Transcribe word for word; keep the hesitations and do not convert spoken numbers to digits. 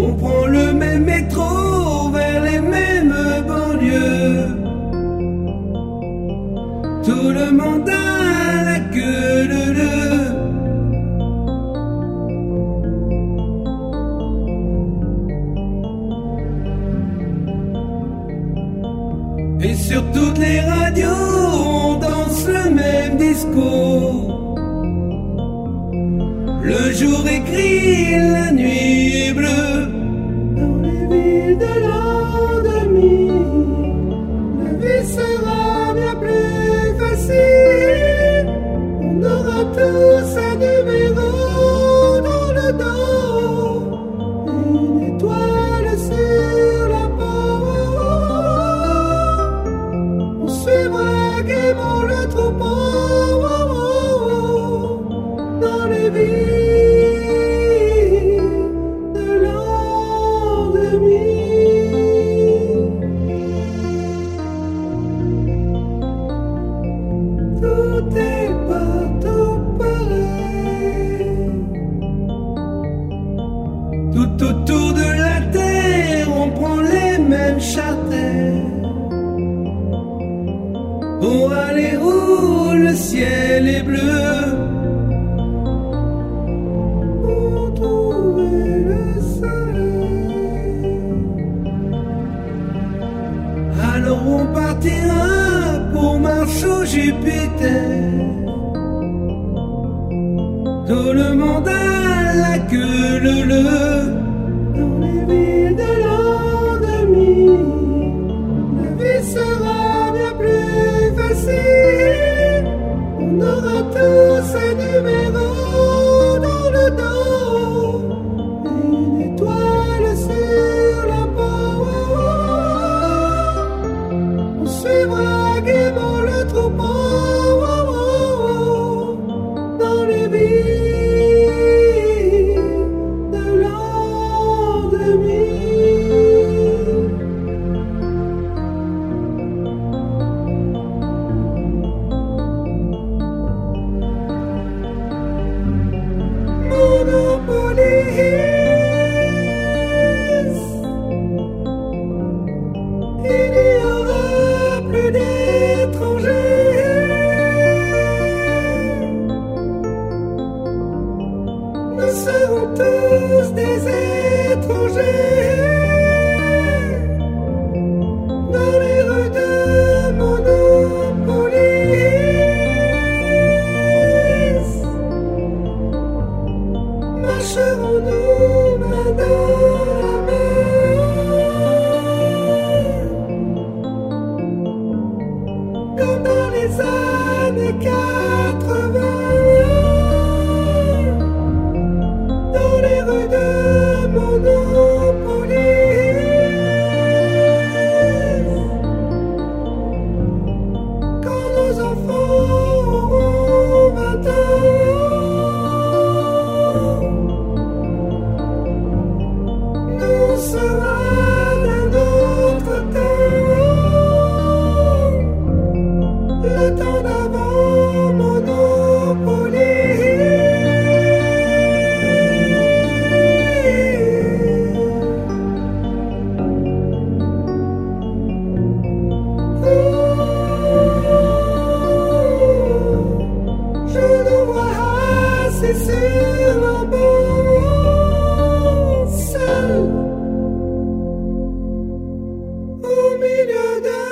On prend le même métro vers les mêmes banlieues. Tout le monde a la queue leu-leu. Et sur toutes les radios, on danse le même discours. Le jour est gris, la nuit est bleue. Dans les villes de l'an deux mille, la vie sera bien plus facile. On aura tous un numéro dans le dos, une étoile sur la peau. On suivra gaiement le troupeau dans les villes. Tout est partout pareil. Tout autour de la terre, on prend les mêmes charters. Pour aller où le ciel est bleu. Pour trouver le soleil. Alors on partira pour Mars ou Jupiter. Tout le monde a la queue leu-leu. Dans les villes de l'an deux mille, la vie sera bien plus facile. On aura tous un numéro dans le dos, une étoile sur la peau. On suivra gaiement le troupeau dans les villes de l'an deux mille. Monopolise, il n'y aura plus d'étrangers. Nous serons tous des étrangers dans les rues de Monopolis. Marcherons-nous main dans la main, comme dans les années quatre-vingts, dans les rues de Monopolis, quand nos enfants auront vingt ans, nous sera d'un autre temps, le temps d'avant Monopoly. Je nous vois assis sur un banc, seul au milieu de